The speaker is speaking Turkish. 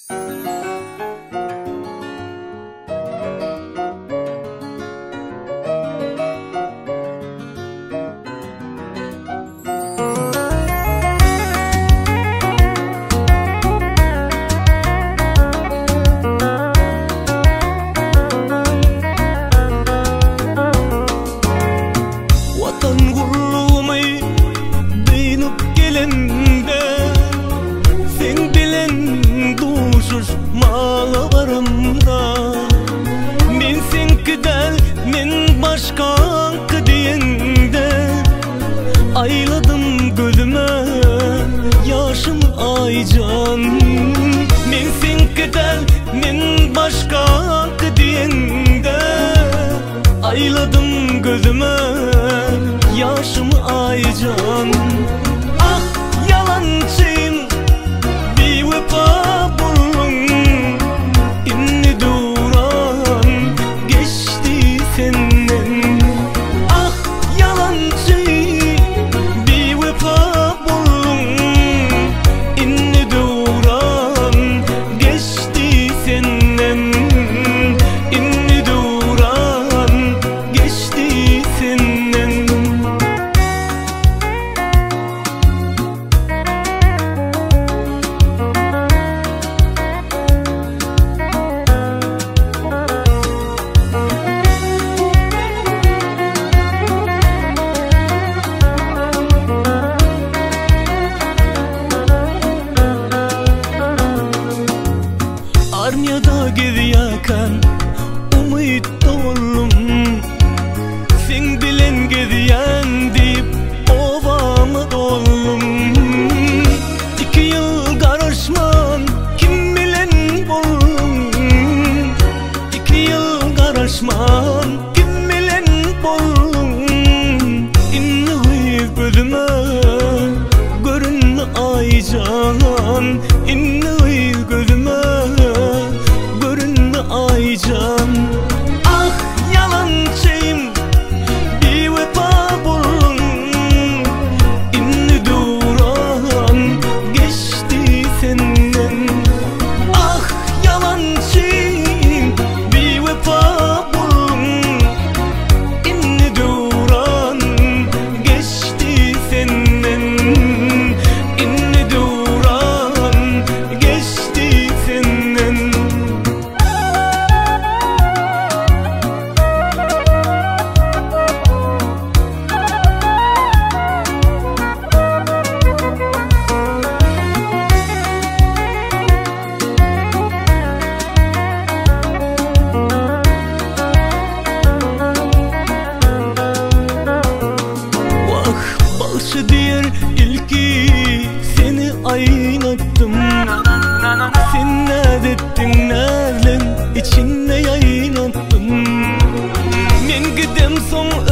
Başka diyende ayladım gözüme yaşım aycan. Men sen kadar men başka diyende ayladım gözüme yaşım aycan. Ah yalancıyım bir vefa buldum, inni duran geçti senden. Arnyada geziyakan umid oldum, sen bilen geziyen deyip ovama doldum. 2 yıl karışman kim bilen boldum, 2 yıl karışman kim bilen boldum. İnni hıyıp gözüme görünme aycan, inni hıyıp gözüme aycan. Ah yalancıyım bir vefa buldum, inni duran geçti senden. Ah yalancıyım bir vefa buldum, inni duran geçti senden, inni duran geçti senden. Balşı diğer ilki seni aynattım, sen nedettin nereden içinde yaynattım. Men gidem son